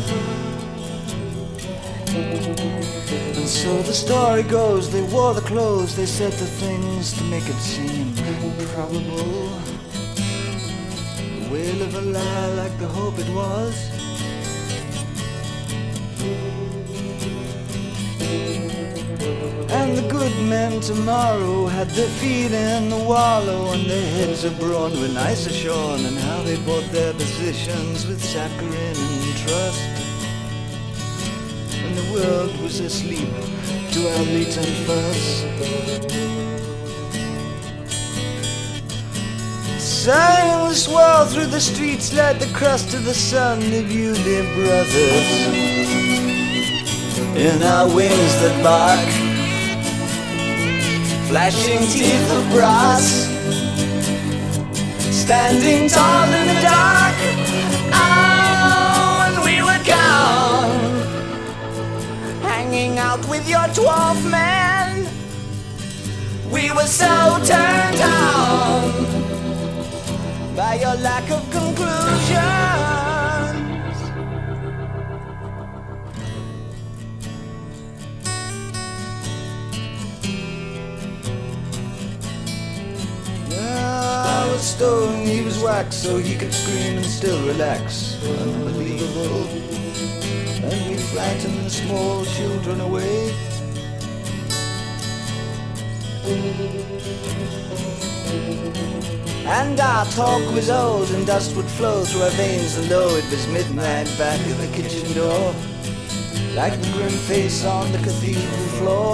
And so the story goes, they wore the clothes, they said the things to make it seem probable. The wail of a lie like the hope it was. And the good men tomorrow had their feet in the wallow, and their heads abroad were nicer shorn, and how they bought their positions with saccharine and trust. When the world was asleep to our latent fuss. Silent swirl through the streets like the crust of the sun of you, dear brothers. In our wings that bark, flashing teeth of brass, standing tall in the dark. Oh, and we were gone, hanging out with your 12 men. We were so turned on by your lack of conclusions. I was stoned, he was waxed, so he could scream and still relax. Unbelievable. And we frightened the small children away. And our talk was old, and dust would flow through our veins, and though it was midnight back at the kitchen door, like the grim face on the cathedral floor.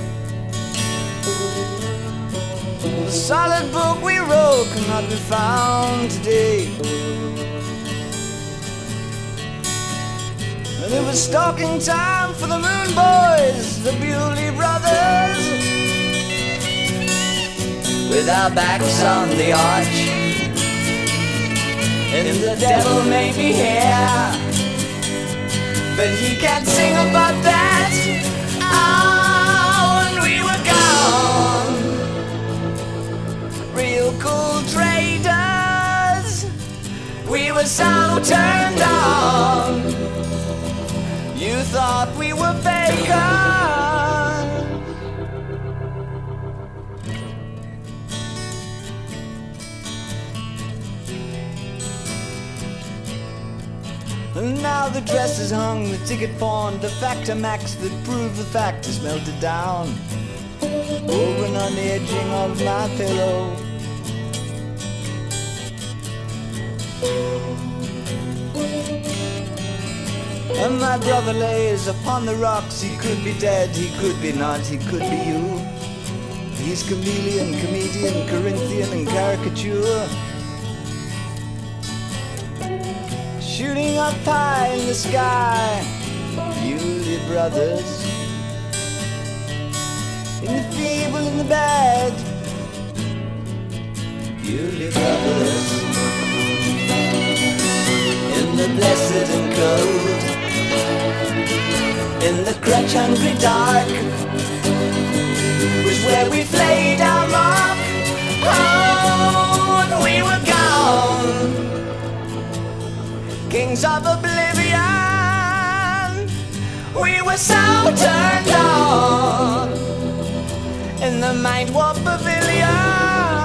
The solid book we wrote cannot be found today, and it was stalking time for the Moon Boys, the Bewley Brothers. With our backs on the arch, and the devil may be here, but he can't sing about that. Oh, and we were gone, real cool traders. We were so turned on, you thought we were fakers. And now the dress is hung, the ticket pawned, the factor max that proved the fact is melted down, woven on the edging of my pillow. And my brother lays upon the rocks, he could be dead, he could be not, he could be you. He's chameleon, comedian, Corinthian and caricature, shooting up high in the sky. Bewley Brothers, in the feeble, in the bad. Bewley Brothers, in the blessed and cold, in the crutch-hungry dark, was where we flayed our mark. Oh, and we were gone, kings of oblivion. We were so turned on in the Mind Warp Pavilion.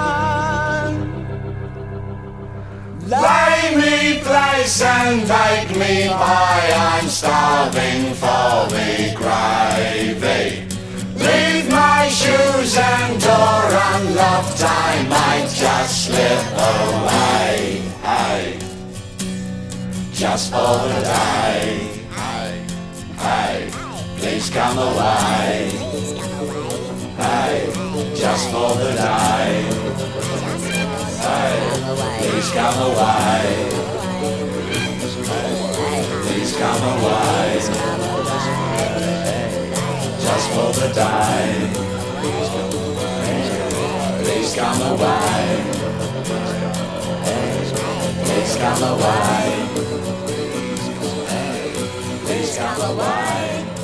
Lay me place and bake me pie, I'm starving for the gravy. Leave my shoes and door unlocked, I might just slip away. Hey, just for the day. Hey, please come away. Hey, just for the day. Hey, please come away. Please come away. Just for the day. Please come away. Please come away. Please come away.